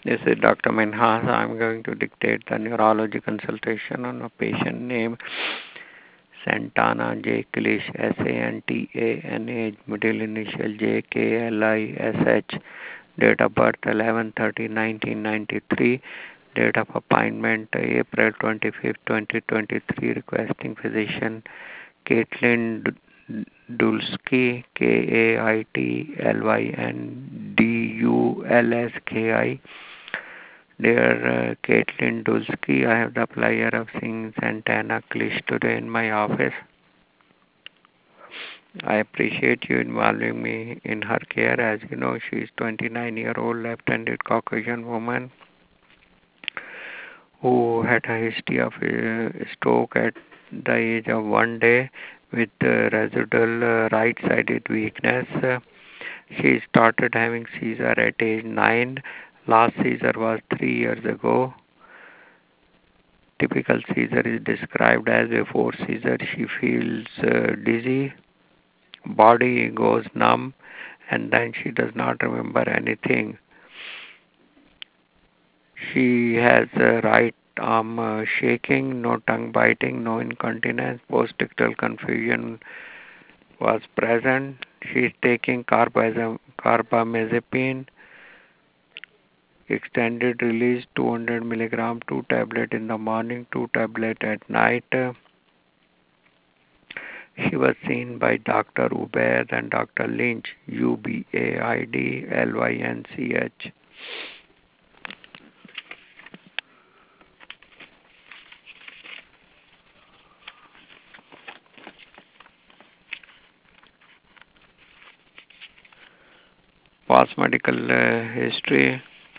This is Dr. Minhas. I'm going to dictate the neurology consultation on a patient named Santana J. Kalish, Santana, middle initial J K L I S H, date of birth 11/30/1993, date of appointment April 25th, 2023, requesting physician Caitlin Dulski, Kaitlyn Dulski. Dear Caitlin Dulski, I have the pleasure of seeing Santana Klish today in my office. I appreciate you involving me in her care. As you know, she is 29-year-old left-handed Caucasian woman who had a history of stroke at the age of 1 day with residual right-sided weakness. She started having seizure at age 9. Last seizure was 3 years ago. Typical seizure is described as before seizure she feels dizzy, body goes numb, and then she does not remember anything. She has right arm shaking, no tongue biting, no incontinence, postictal confusion was present. She is taking carbamazepine, extended release 200 milligram, 2 tablet in the morning, 2 tablet at night. She was seen by Dr. Ubaid and Dr. Lynch, Ubaidlynch. Past medical history.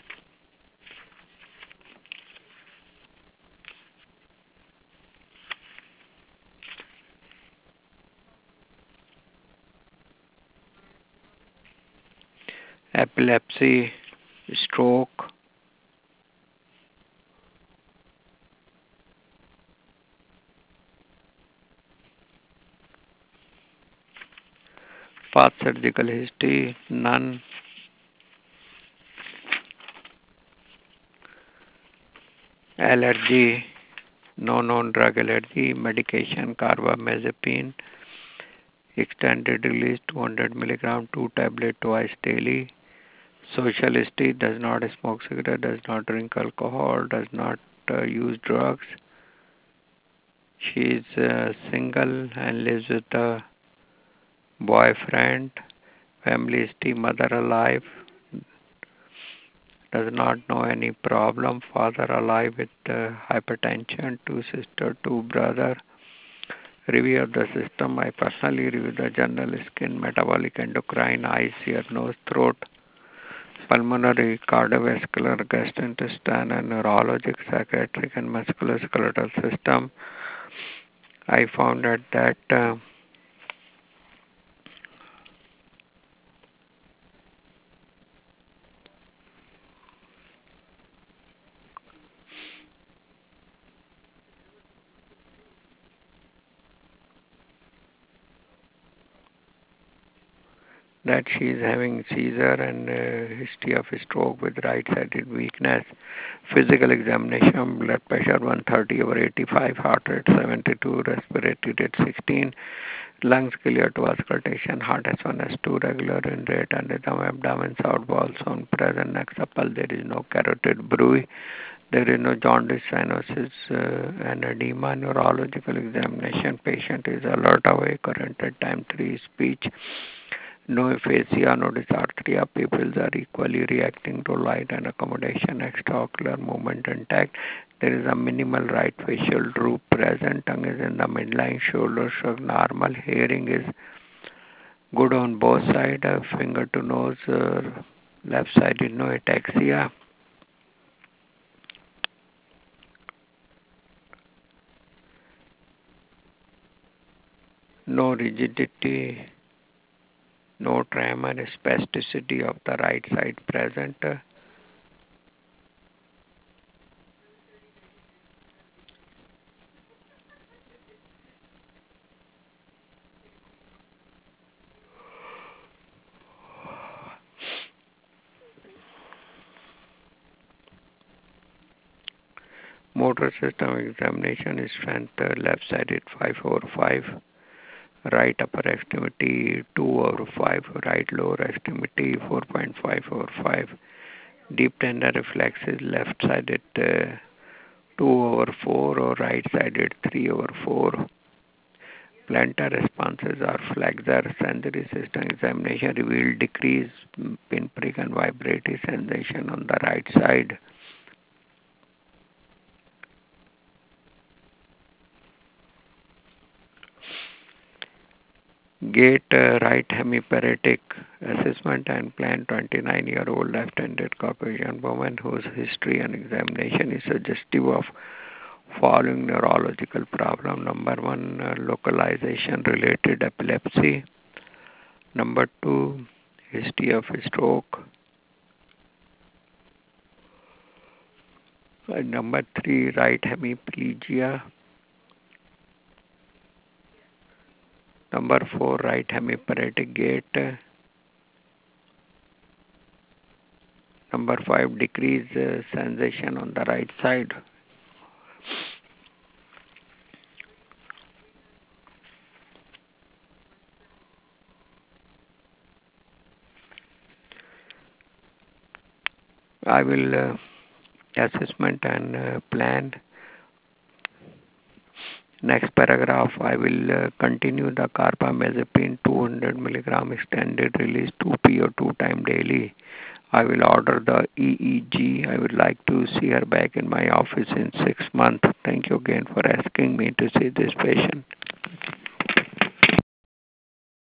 Epilepsy, stroke, past surgical history, none. Allergy, no known drug allergy, medication, carbamazepine, extended release 200 milligram, 2 tablet twice daily. Social history, does not smoke cigarette, does not drink alcohol, does not use drugs. She is single and lives with a boyfriend. Family history, mother alive, does not know any problem. Father alive with hypertension, 2 sisters, 2 brothers. Review of the system. I personally review the general skin, metabolic, endocrine, eyes, ear, nose, throat, pulmonary, cardiovascular, gastrointestinal, and neurologic, psychiatric, and musculoskeletal system. I found that she is having seizure and history of stroke with right-sided weakness. Physical examination, blood pressure 130/85, heart rate 72, respiratory rate 16, lungs clear to auscultation, heart S1, S2 regular in rate and rhythm, abdomen south wall zone present, next supple, there is no carotid bruit, there is no jaundice, cyanosis, and edema. Neurological examination, patient is alert, awake, current at time 3, speech, no aphasia, no dysarthria, pupils are equally reacting to light and accommodation, extraocular movement intact. There is a minimal right facial droop present, tongue is in the midline, shoulder shrug normal, hearing is good on both sides, finger to nose, left side is no ataxia. No rigidity, no tremor, spasticity of the right side present. Motor system examination is strength left-sided 5 over 5, right upper extremity 2 over 5, right lower extremity 4.5 over 5, deep tender reflexes left-sided 2 over 4 or right-sided 3 over 4. Plantar responses are flexor. Sensory system examination revealed decreased pinprick and vibratory sensation on the right side. Gait right hemiparetic assessment and plan 29-year-old left-handed Caucasian woman whose history and examination is suggestive of following neurological problem. Number one, localization related epilepsy. Number two, history of stroke. Number three, right hemiplegia. Number four, right hemiparetic gait. Number five, decreased sensation on the right side. I will assessment and plan. Next paragraph, I will continue the carbamazepine 200 milligram extended release 2p or 2 time daily. I will order the EEG. I would like to see her back in my office in 6 months. Thank you again for asking me to see this patient.